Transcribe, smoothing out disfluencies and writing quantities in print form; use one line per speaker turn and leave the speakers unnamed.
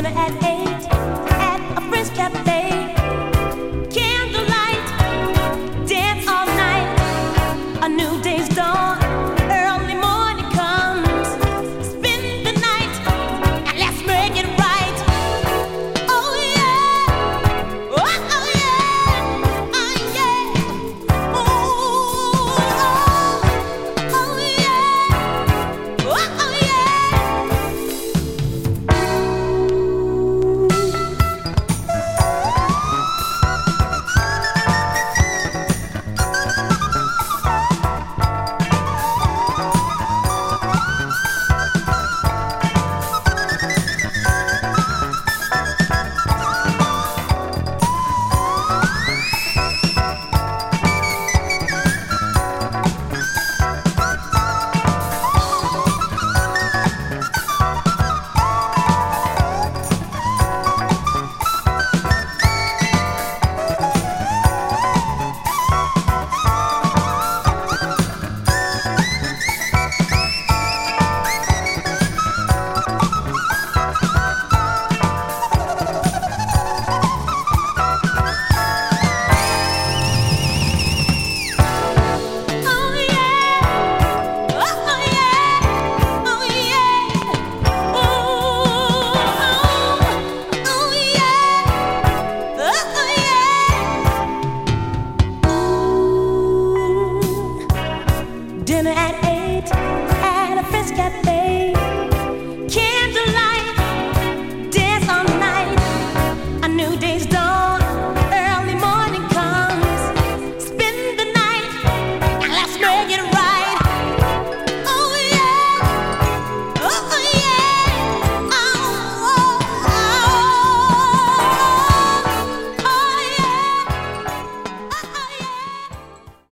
Dinner at 8 at a French cafe. Candlelight, dance all night. A new day's dawn, early morning comes. Spend the night and let's make it right. Oh yeah, oh yeah, oh yeah. Oh, oh yeah, oh dinner at 8.